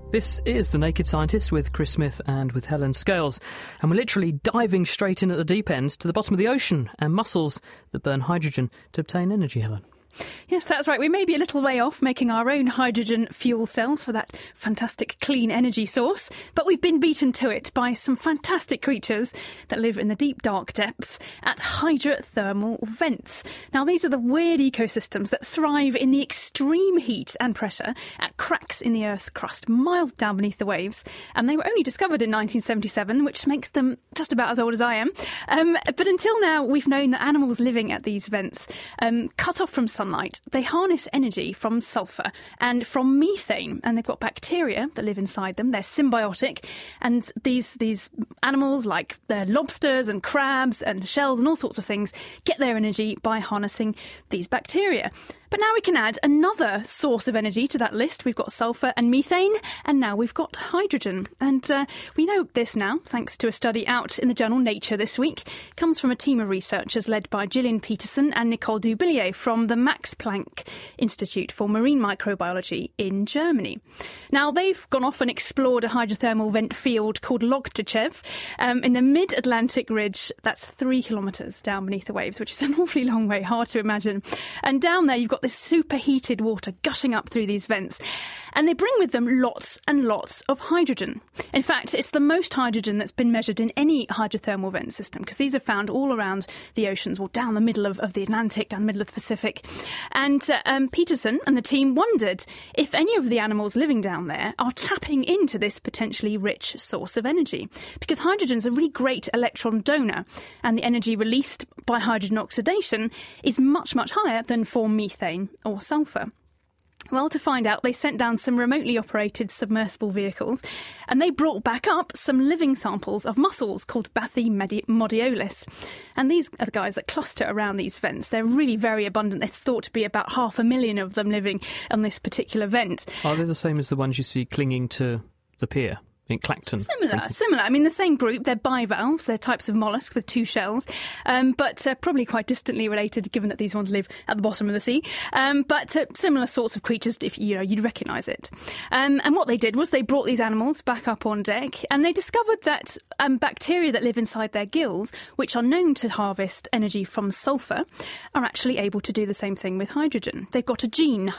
This is The Naked Scientist with Chris Smith and with Helen Scales. And we're literally diving straight in at the deep end to the bottom of the ocean and mussels that burn hydrogen to obtain energy, Helen. Yes, that's right. We may be a little way off making our own hydrogen fuel cells for that fantastic clean energy source, but we've been beaten to it by some fantastic creatures that live in the deep, dark depths at hydrothermal vents. Now, these are the weird ecosystems that thrive in the extreme heat and pressure at cracks in the Earth's crust, miles down beneath the waves. And they were only discovered in 1977, which makes them just about as old as I am. But until now, we've known that animals living at these vents, cut off from sunlight, they harness energy from sulphur and from methane, and they've got bacteria that live inside them. They're symbiotic, and these animals, like lobsters and crabs and shells and all sorts of things, get their energy by harnessing these bacteria. But now we can add another source of energy to that list. We've got sulphur and methane, and now we've got hydrogen. And we know this now, thanks to a study out in the journal Nature this week. It comes from a team of researchers led by Gillian Peterson and Nicole Dubilier from the Max Planck Institute for Marine Microbiology in Germany. Now, they've gone off and explored a hydrothermal vent field called Logtchev in the mid-Atlantic ridge. That's 3 kilometres down beneath the waves, which is an awfully long way, hard to imagine. And down there, you've got this superheated water gushing up through these vents. And they bring with them lots and lots of hydrogen. In fact, it's the most hydrogen that's been measured in any hydrothermal vent system, because these are found all around the oceans, well, down the middle of the Atlantic, down the middle of the Pacific. And Peterson and the team wondered if any of the animals living down there are tapping into this potentially rich source of energy. Because hydrogen's a really great electron donor, and the energy released by hydrogen oxidation is much, much higher than for methane or sulphur. Well, to find out, they sent down some remotely operated submersible vehicles, and they brought back up some living samples of mussels called Bathymodeolus. And these are the guys that cluster around these vents. They're really very abundant. There's thought to be about 500,000 of them living on this particular vent. Are they the same as the ones you see clinging to the pier in Clacton? Similar. I mean, the same group. They're bivalves. They're types of mollusk with 2 shells, but probably quite distantly related, given that these ones live at the bottom of the sea. But similar sorts of creatures, if you'd recognise it. And what they did was they brought these animals back up on deck, and they discovered that bacteria that live inside their gills, which are known to harvest energy from sulphur, are actually able to do the same thing with hydrogen. They've got a gene,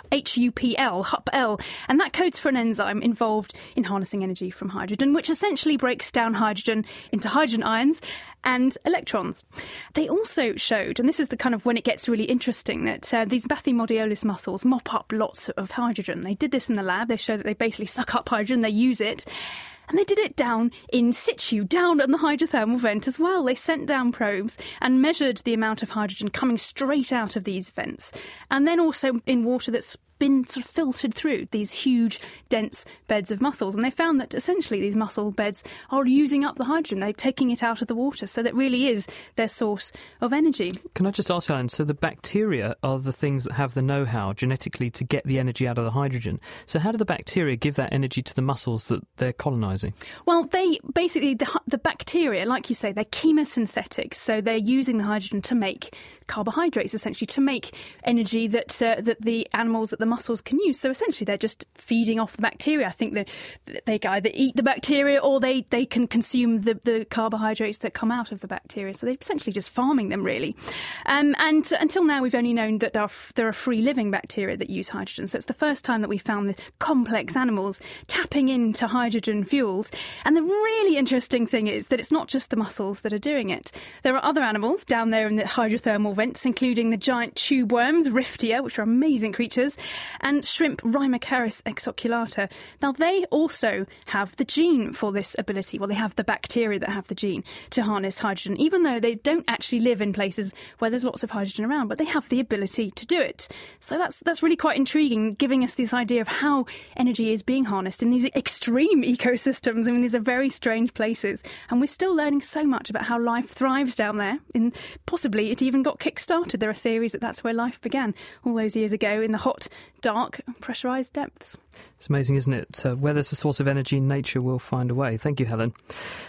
HUPL, and that codes for an enzyme involved in harnessing energy from hydrogen, which essentially breaks down hydrogen into hydrogen ions and electrons. They also showed, and this is the kind of when it gets really interesting, that these Bathymodeolus mussels mop up lots of hydrogen. They did this in the lab. They showed that they basically suck up hydrogen, they use it. And they did it down in situ, down at the hydrothermal vent as well. They sent down probes and measured the amount of hydrogen coming straight out of these vents. And then also in water that's been sort of filtered through these huge, dense beds of mussels. And they found that essentially these mussel beds are using up the hydrogen. They're taking it out of the water. So that really is their source of energy. Can I just ask, Helen, so the bacteria are the things that have the know-how genetically to get the energy out of the hydrogen. So how do the bacteria give that energy to the mussels that they're colonising? Well, they basically, the bacteria, like you say, they're chemosynthetic. So they're using the hydrogen to make carbohydrates, essentially, to make energy that the animals, that the mussels can use. So essentially they're just feeding off the bacteria. I think they either eat the bacteria or they can consume the carbohydrates that come out of the bacteria. So they're essentially just farming them, really. And until now we've only known that there are free living bacteria that use hydrogen. So it's the first time that we found the complex animals tapping into hydrogen fuels. And the really interesting thing is that it's not just the mussels that are doing it. There are other animals down there in the hydrothermal vents, including the giant tube worms, Riftia, which are amazing creatures, and shrimp Rhymacharis exoculata. Now, they also have the gene for this ability. Well, they have the bacteria that have the gene to harness hydrogen, even though they don't actually live in places where there's lots of hydrogen around, but they have the ability to do it. So that's really quite intriguing, giving us this idea of how energy is being harnessed in these extreme ecosystems. I mean, these are very strange places, and we're still learning so much about how life thrives down there. And possibly it even got kick-started. There are theories that that's where life began all those years ago, in the hot, dark, pressurised depths. It's amazing, isn't it? Where there's a source of energy, nature will find a way. Thank you, Helen.